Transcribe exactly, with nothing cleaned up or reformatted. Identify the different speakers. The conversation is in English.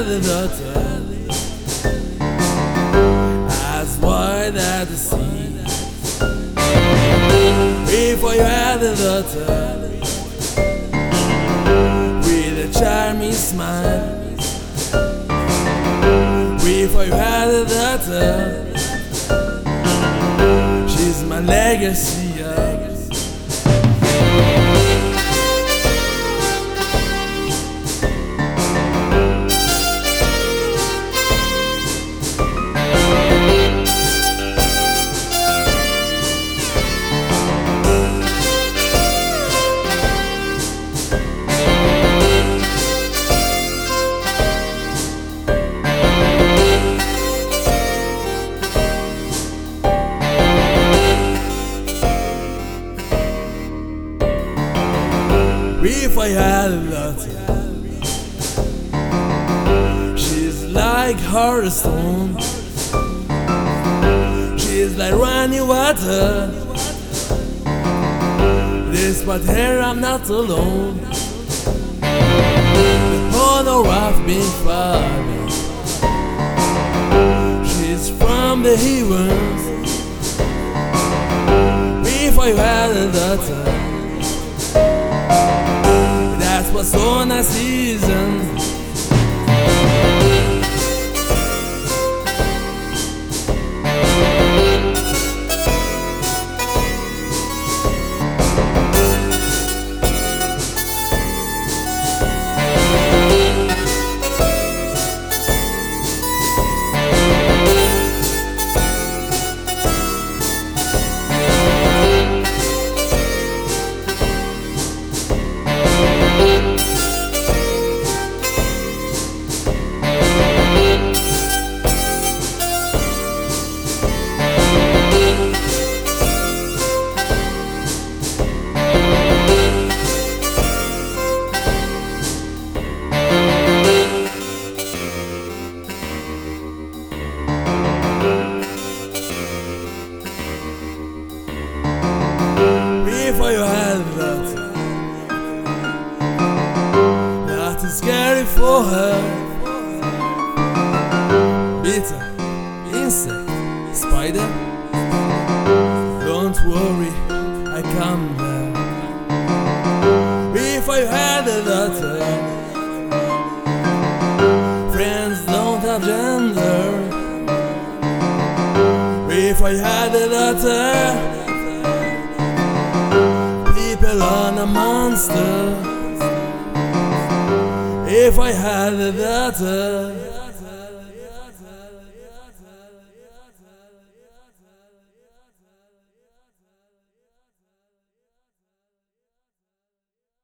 Speaker 1: had a daughter as wide as the sea, before you had a daughter with a charming smile, before you had a daughter, she's my legacy. If I had a daughter, she's like hard stone, she's like running water. Despite her, I'm not alone. The honor I've been fighting, she's from the heavens. If I had a daughter, that's what's on our season. Before you had that, nothing scary for her. Bitter, insect, spider, don't worry, I come there. Before you had a daughter, friends don't have gender. Before you had a daughter, people are a monster. If I had a daughter,